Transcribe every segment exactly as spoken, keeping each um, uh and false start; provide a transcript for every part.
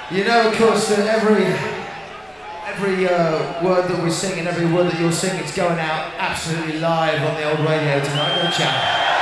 You know, of course, that every every uh, word that we sing and every word that you're singing is going out absolutely live on the old radio tonight, don't you?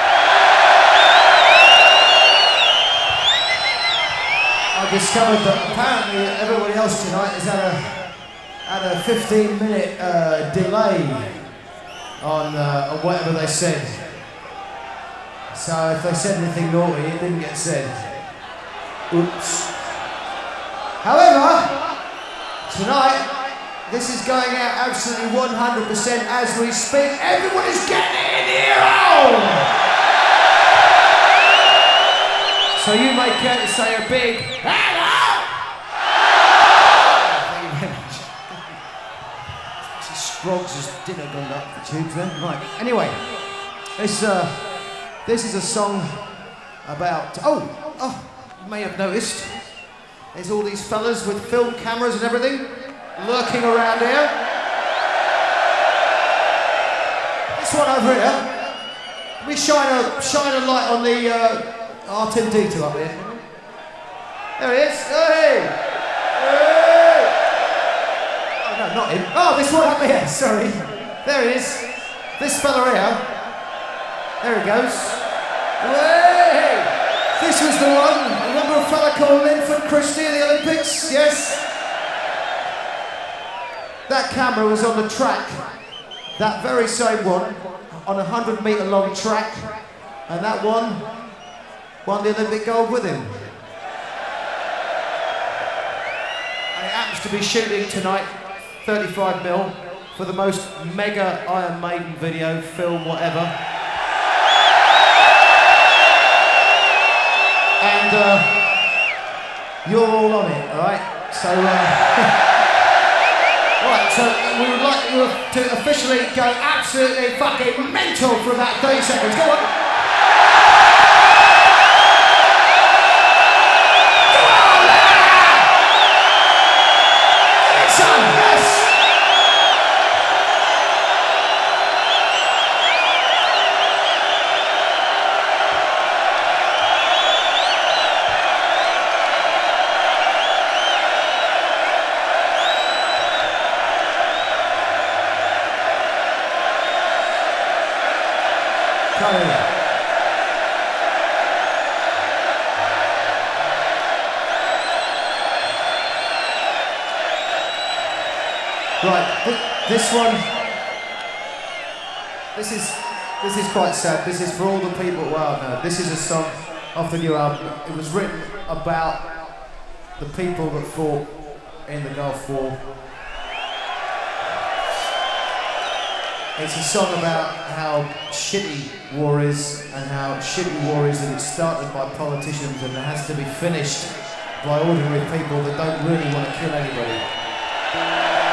I discovered that apparently everybody else tonight has had a had a fifteen minute uh, delay on, uh, on whatever they said. So if they said anything naughty, it didn't get said. Oops. However, tonight, this is going out absolutely one hundred percent as we speak. Everybody's getting it in here! Oh! So you may care to say a big hello! Thank you very much. Scroggs' dinner gone up the tubes then. Right, anyway, this, uh, this is a song about... Oh, oh, you may have noticed. There's all these fellas with film cameras and everything lurking around here. This one over here. Can we shine a, shine a light on the uh, art and detail up here? There he is. Hey! Hey! Oh, no, not him. Oh, this one up here. Sorry. There he is. This fella here. There he goes. Hey! This was the one. Remember a fella called Linford Christie in the Olympics? Yes? That camera was on the track, that very same one, on a hundred metre long track, and that one won the Olympic gold with him. And it happens to be shooting tonight, thirty-five mil, for the most mega Iron Maiden video, film, whatever. And uh, you're all on it, alright? So, uh, right, so we would like you to officially go absolutely fucking mental for about thirty seconds. Go on. Go on there! Son, yes! Right, th this one, this is this is quite sad. This is for all the people. Well, no, this is a song off the new album. It was written about the people that fought in the Gulf War. It's a song about how shitty war is and how shitty war is that it's started by politicians and it has to be finished by ordinary people that don't really want to kill anybody.